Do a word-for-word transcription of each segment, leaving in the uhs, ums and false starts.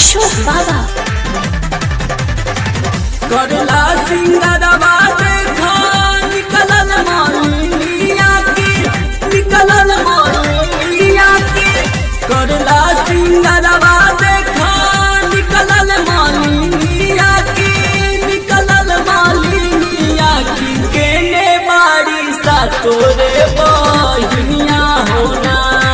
अशोक बाबा करला सिंगरवा देखा निकलल मालिनिया की निकलल मालिनिया की करला सिंगरवा देखा निकलल मालिनिया की निकलल मालिनिया की केने बाड़ी सा तोरे बहिनिया होना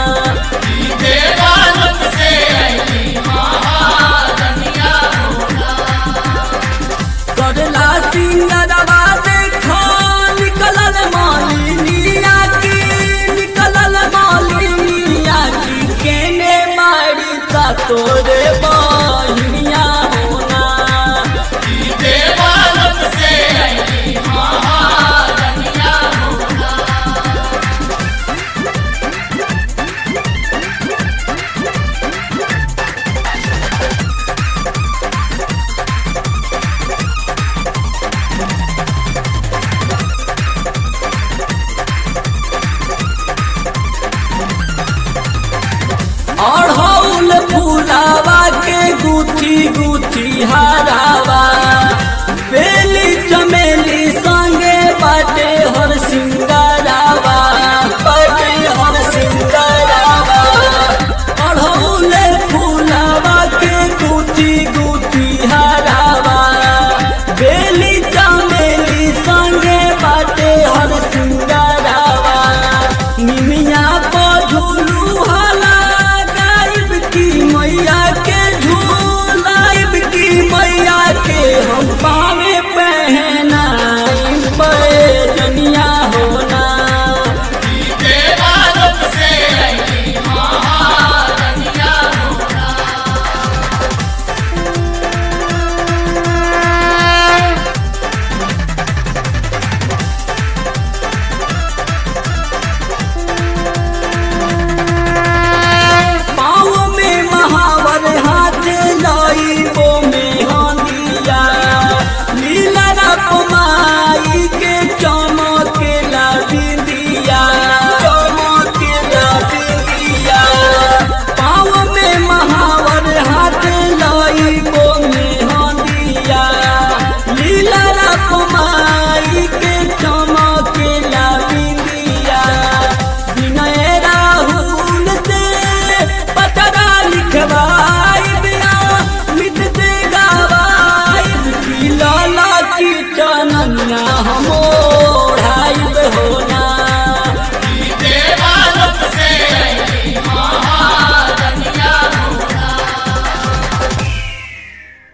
करला सिंगरवा देखा निकलल मालिनिया की निकलल मालिनिया की केने बाड़ी सा तोरे बहिनिया होना अड़हुल फूलावा के गुथी गुथी हारावा बेली चमेली संगे बाटे